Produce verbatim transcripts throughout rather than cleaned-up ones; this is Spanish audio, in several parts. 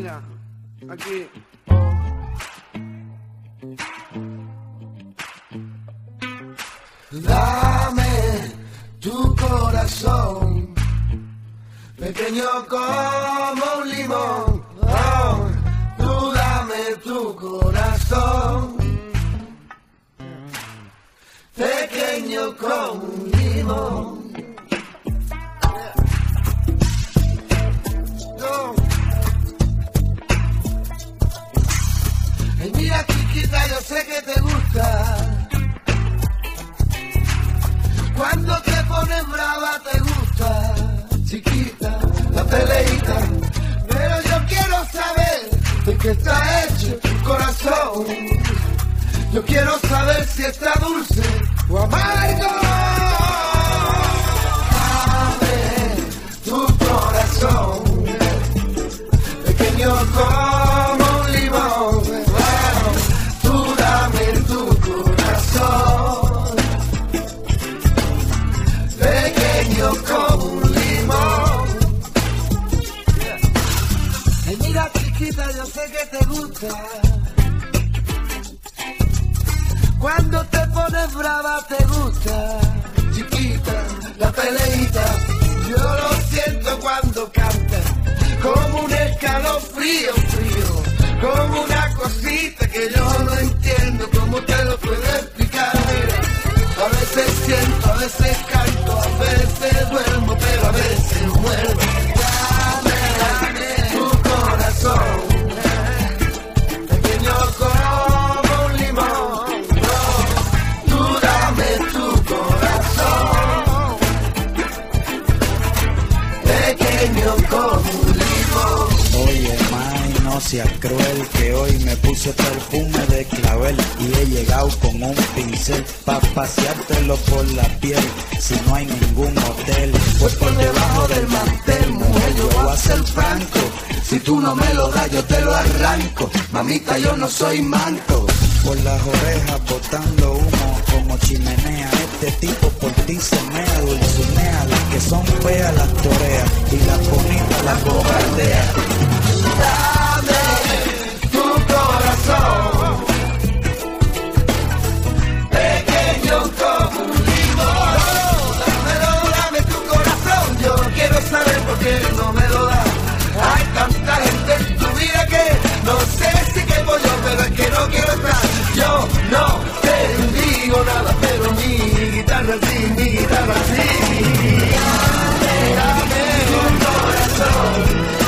mira, aquí. Dame tu corazón, pequeño como un limón. Oh, tú dame tu corazón, pequeño como un limón. No. Ay, mira, chiquita, yo sé que te gusta. Cuando te pones brava te gusta, chiquita, la peleita. Pero yo quiero saber de qué está hecho tu corazón. Yo quiero saber si está dulce o amargo. Dame tu corazón, pequeño como un limón. Wow, tú dame tu corazón, pequeño como un limón. Ay, mira, chiquita, yo sé que te gusta. Cuando te pones brava te gusta, chiquita, la peleita. Yo lo siento cuando cantas, como un escalofrío frío, como una cosita que yo no entiendo cómo te lo puedo explicar. Mira, a veces siento, a veces canto, a veces duermo, pero a veces muero. Dame, dame tu corazón, pequeño como un limón. No, tú dame tu corazón, pequeño como un limón. Oye, may, no seas cruel, que hoy me puse perfume de clavel y he llegado con un pincel pa' paseártelo por la piel. Si no hay ningún hotel, pues por debajo del mantel, mujer, yo voy a ser franco. Si tú no me lo das, yo te lo arranco. Mamita, yo no soy manco. Por las orejas botando humo como chimenea. Este tipo por ti se mea, dulcinea. Las que son feas las torea y las bonitas las bobardea. Dame tu corazón, pequeño como un limón. Dámelo, dame tu corazón. Yo quiero saber por qué no me lo das. Hay tanta gente en tu vida que no sé si quepo yo, pero es que no quiero estar. Yo no te digo nada, pero mi guitarra sí, mi guitarra sí. Dame, dame tu corazón,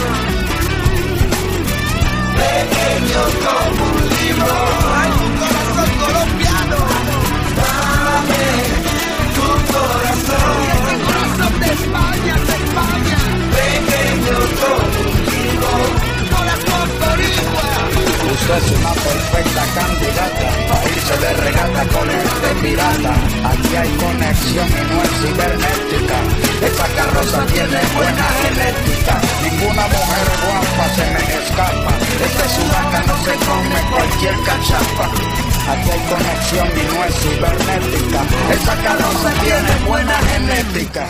pequeño como un limón. Ay, un corazón colombiano. Dame tu corazón, ese corazón de España, de España, pequeño como un limón. Corazón boricua. Usted es una perfecta candidata a irse de regata con este pirata. Aquí hay conexión y no es cibernética. Esa carroza tiene buena genética. Ninguna mujer guapa se me escapa. Este sudaca no se come cualquier cachapa. Aquí hay conexión y no es cibernética. Esa carroza tiene buena genética.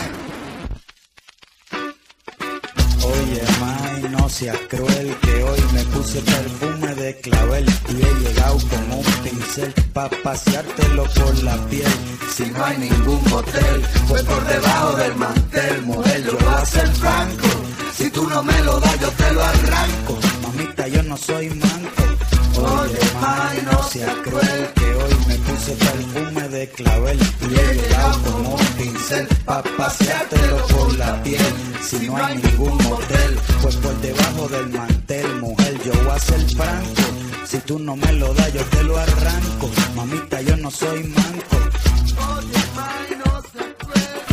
Oye, may, no seas cruel, que hoy me puse perfume de clavel y he llegado con un pincel pa' paseártelo por la piel. Si no hay ningún hotel, pues por debajo del mantel, mujer, yo voy a ser franco. Si tú no me lo das, yo te lo arranco. Mamita, yo no soy manco. Oye, may, no seas cruel, que hoy me puse perfume de clavel y he llegado con un pincel pa' paseártelo por la piel. Si no hay ningún motel, pues por debajo del mantel, mujer, yo voy a ser franco. Si tú no me lo das, yo te lo arranco. Mamita, yo no soy manco. Oye, may, no seas cruel.